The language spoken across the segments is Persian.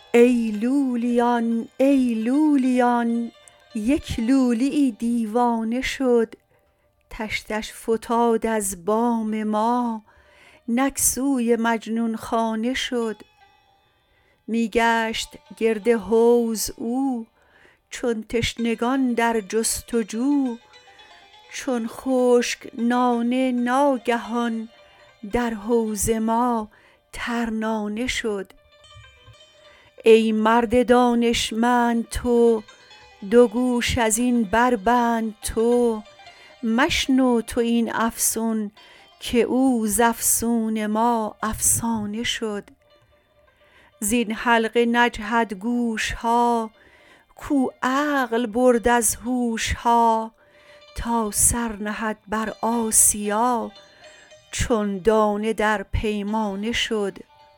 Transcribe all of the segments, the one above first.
ای لولیان ای لولیان، یک لولیی دیوانه شد. طشتش فتاد از بام ما، نک سوی مجنون خانه شد. می گشت گرد حوض او، چون تشنگان در جست و جو. چون خشک نانه ناگهان، در حوض ما ترنانه شد. ای مرد دانشمند تو، دو گوش ازین بربند تو. مشنو تو این افسون، که او ز افسون ما افسانه شد. زین حلقه نجهد گوشها، کو عقل برد از هوشها. تا سر نهد بر آسیا، چون دانه در پیمانه شد.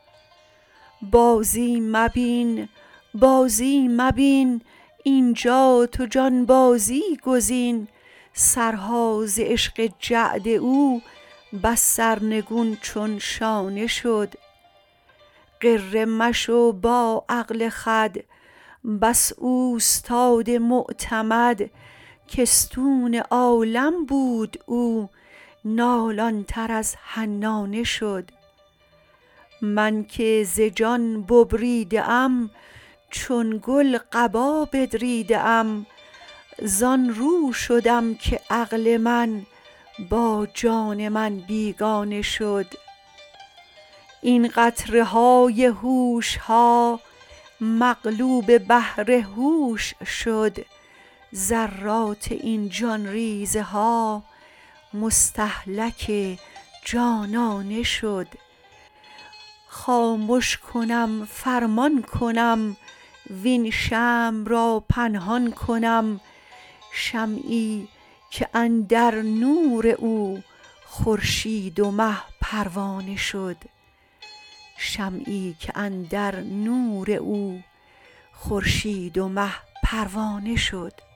بازی مبین بازی مبین، اینجا تو جانبازی گزین. سرها ز عشق جعد او، بس سرنگون چون شانه شد. غره مشو با عقل خود، بس اوستاد معتمد. کاستون عالم بود او، نالان تر از حنانه شد. من که ز جان ببریده ام، چون گل قبا بدریده ام. زان رو شدم که عقل من، با جان من بیگانه شد. این قطره های هوشها، مغلوب بحر هوش شد. ذرات این جان ریزه ها، مستهلک جانانه شد. خامش کنم فرمان کنم، وین شمع را پنهان کنم. شمعی که اندر نور او، خورشید و مه پروانه شد.